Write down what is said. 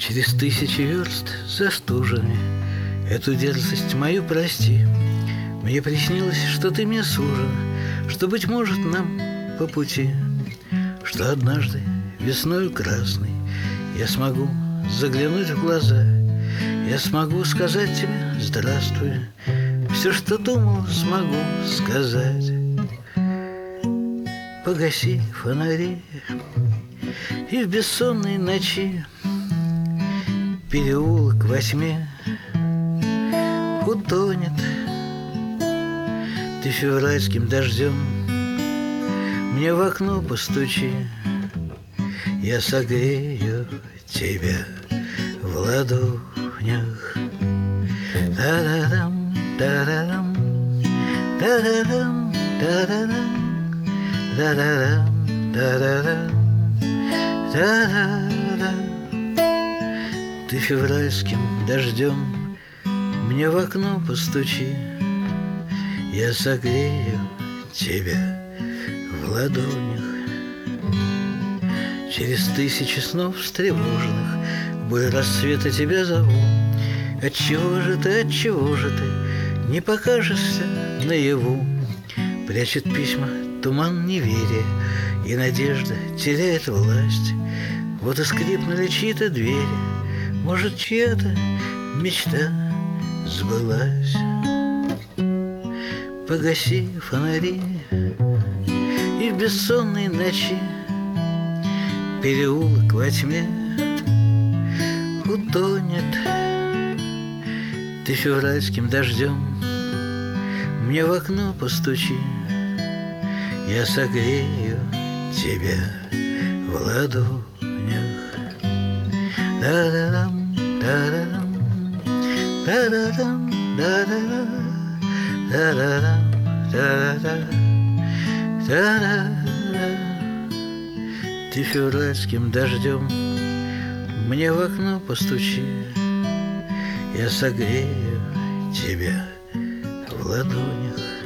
Через тысячи верст застужены, эту дерзость мою прости. Мне приснилось, что ты мне сужена, что, быть может, нам по пути, что однажды весною красной я смогу заглянуть в глаза, я смогу сказать тебе здравствуй, все, что думал, смогу сказать. Погаси фонари, и в бессонной ночи переулок во тьме утонет. Ты февральским дождем мне в окно постучи, я согрею тебя в ладонях. Та-да-дам, та-да-дам, та-да-дам, та-да-дам, та-да-дам, та-да-дам, та-да-дам. Ты февральским дождем мне в окно постучи, я согрею тебя в ладонях. Через тысячи снов встревоженных боль рассвета тебя зову. Отчего же ты не покажешься наяву? Прячет письма туман неверия, и надежда теряет власть. Вот и скрипнули чьи-то двери, может, чья-то мечта сбылась. Погаси фонари, и в бессонной ночи переулок во тьме утонет. Ты февральским дождем мне в окно постучи, я согрею тебя в ладонях. Да-да-дам, да-да-дам, да-да-дам, да-да-дам, да-да-дам, да-да-дам, да-да-дам. Ты февральским дождем мне в окно постучи, я согрею тебя в ладонях.